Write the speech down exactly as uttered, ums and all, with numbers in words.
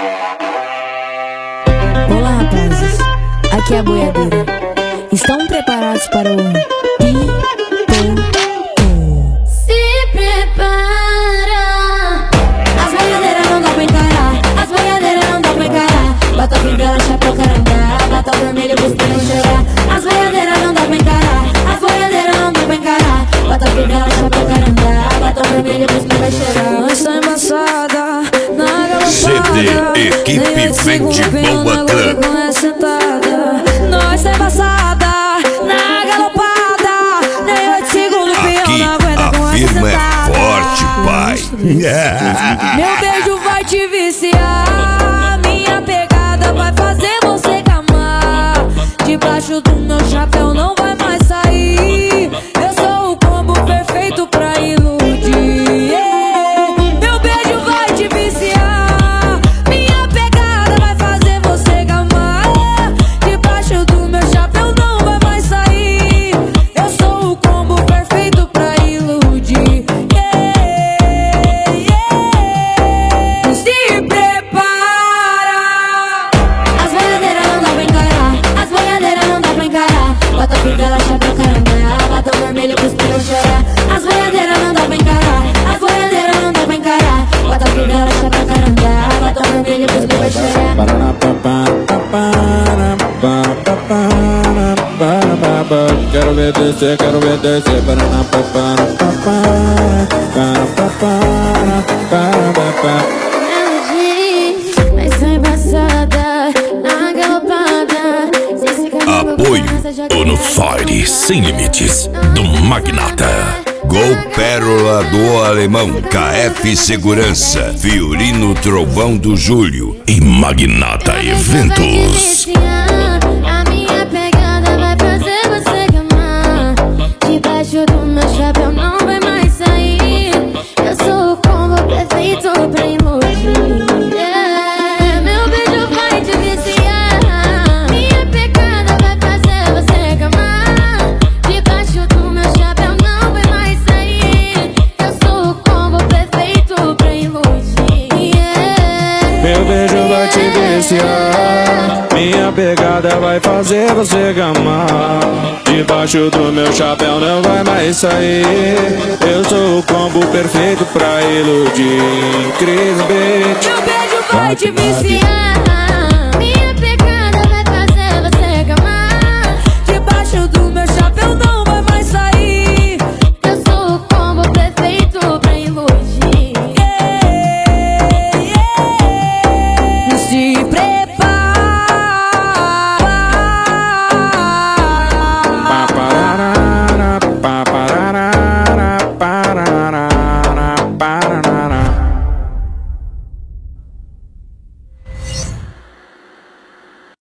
Olá, rapazes, aqui é a boiadeira. Estão preparados para o pipoco? Se prepara. As boiadeiras não dá pra encarar, as boiadeiras não dá pra encarar. Bota a figura, chapéu, carandá, bota o vermelho pros pinos chorar. As boiadeiras não dá pra encarar, as boiadeiras não dá pra encarar. Bota a figura, chapéu, carandá, bota o vermelho pros pinos chorar. Nós tá embaçada na galopada. C D Equipe Vende Boa Clã. Nós tá embaçada na galopada. Nem oito segundos pião não aguenta com essa sentada. Aqui a firma é forte, pai. Meu beijo vai te viciar, minha pegada vai fazer você gamar. Debaixo do meu chapéu não vai mais sair. Eu sou o combo perfeito pra iludir. Meu beijo vai te viciar, minha pegada vai fazer você gamar. Debaixo do meu chapéu não vai mais sair. Eu sou o combo perfeito pra iludir. Se prepara. As boiadeiras não dá pra encarar, as boiadeiras não dá pra encarar. Bota a figura, chapéu, carandá, bota o vermelho pros pinos chorar. As boiadeiras não dá pra encarar, as boiadeiras não dá pra encarar. Bota a figura, chapéu, carandá, bota o vermelho pros pinos chorar. Quero ver descer, quero ver descer. Mas tá embaçada na galopada. Apoio Onosoide Sem Limites do Magnata. Gol Pérola do Alemão, K F Segurança, Fiorino Trovão do Júlio e Magnata Eventos. A minha pegada vai fazer você gamar. Debaixo do meu chapéu não vai mais sair. Eu sou o combo perfeito pra iludir. Yeah. Meu beijo vai te viciar, minha pegada vai fazer você gamar. Debaixo do meu chapéu não vai mais sair. Eu sou o combo perfeito pra iludir. Yeah. Meu beijo vai te viciar, minha pegada vai fazer você gamar. Debaixo do meu chapéu não vai mais sair. Eu sou o combo perfeito pra iludir. Cris Beat. Meu beijo vai te viciar.